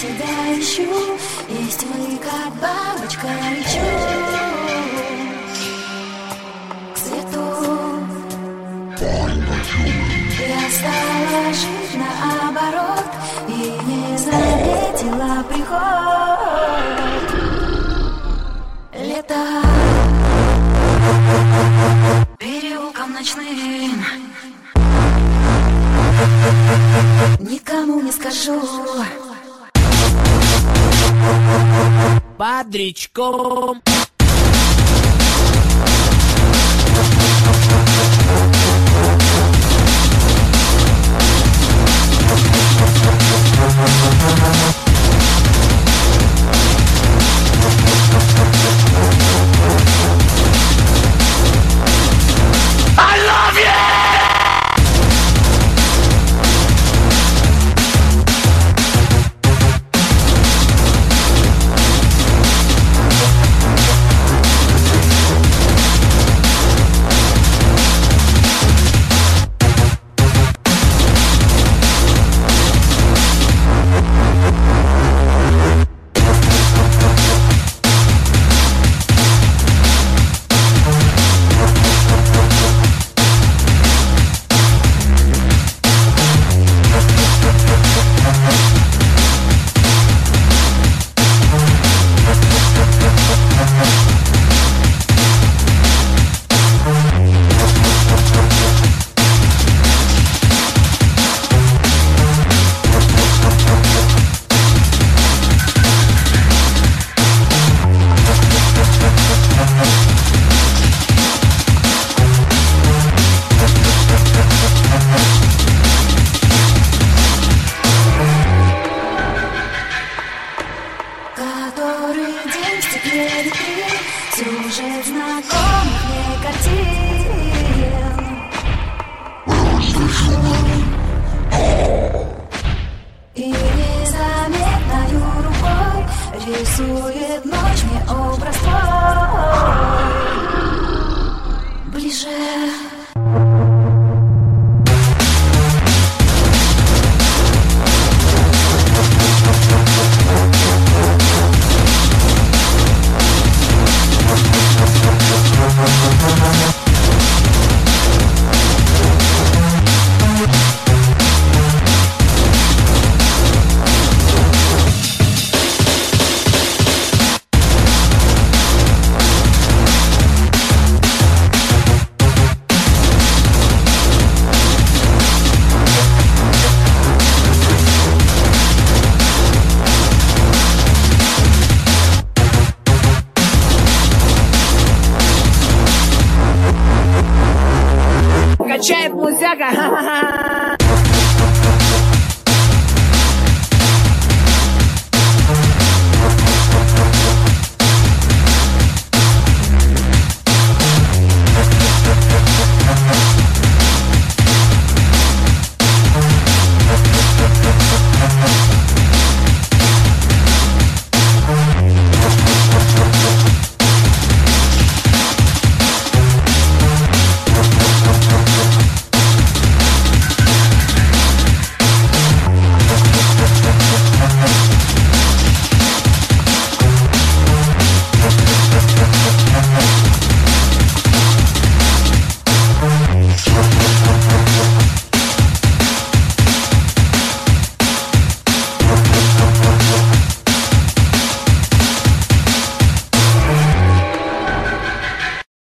себя ищу, есть вы, как бабочка, лечу к свету. Я стала жить наоборот и не заметила приход лета переулком ночным. Никому не скажу. Под речком. I love you! Сюжет знакомых мне картин и незаметною рукой рисует ночь мне образ твой ближе. Качает музяка, ха-ха-ха.